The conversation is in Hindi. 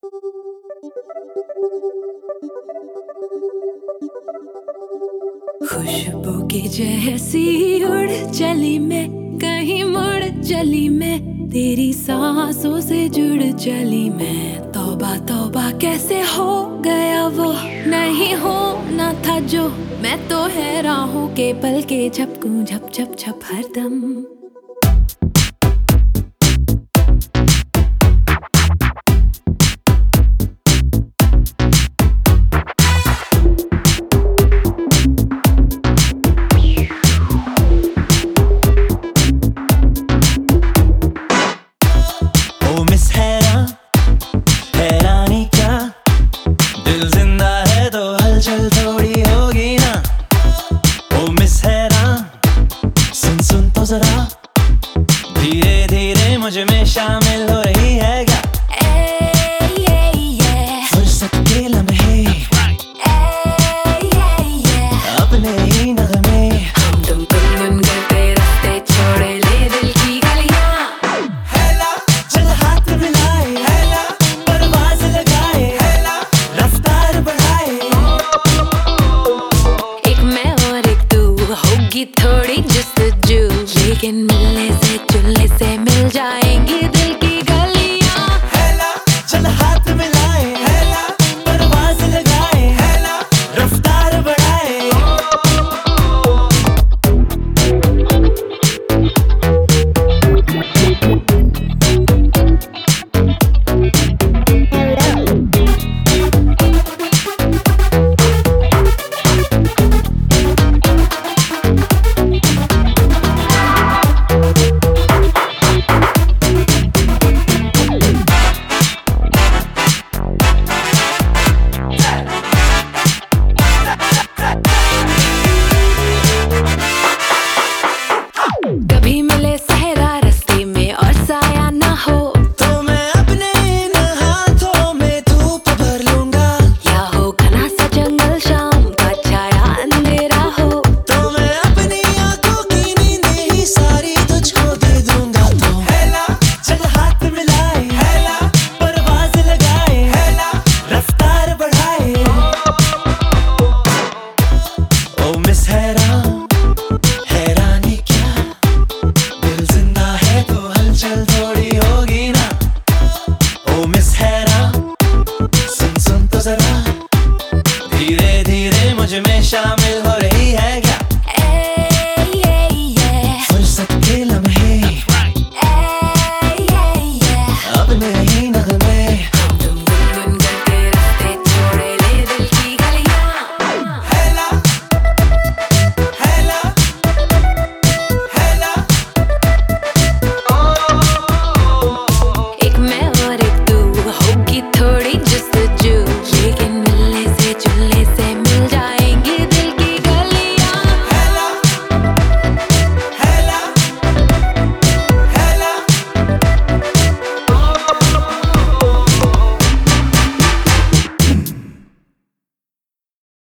खुशबू की जैसी उड़ चली मैं, कहीं मुड़ चली मैं, तेरी सांसों से जुड़ चली मैं। तौबा तौबा कैसे हो गया वो, नहीं होना था जो। मैं तो हैरान हूँ के पल के झपकूं झप झप झप हरदम। हैरानी क्या, दिल जिंदा है तो हलचल थोड़ी होगी ना। ओ मिस हैरान, सुन सुन तो जरा, धीरे धीरे मुझ में शामिल हो रही है क्या। फुर्सत के लम्हे, अपने ही नगमे, हम तुम गुनगुन करते रास्ते छोड़े ले दिल की गलियां। हैला चल हाथ मिलाए, हैला परवाज़ लगाए, हैला रफ्तार बढ़ाए। एक मैं और एक तू, होगी थोड़ी जस्तजू, लेकिन मिलने से जुलने से मिल जाएंगी दिल की गलियां। हैला चल हाथ मिलाए, हैला परवाज़ लगाए, हैला रफ्तार बढ़ाए। कभी मिले सहरा रास्ते में और साया ना हो, तो मैं अपने इन हाथों में धूप भर लूंगा। या हो घना सा जंगल शाम का छाया अंधेरा हो, तो मैं अपनी आंखों की नींद ही सारी तुझको दे दूंगा। तो हैला चल हाथ मिलाए, हैला परवाज़ लगाए, हैला रफ्तार बढ़ाए। ओ मिस हैरान, हैरानी क्या, दिल जिंदा है तो हलचल थोड़ी होगी ना। ओ मिस हैरान, सुन सुन तो जरा, धीरे धीरे मुझ में शामिल हो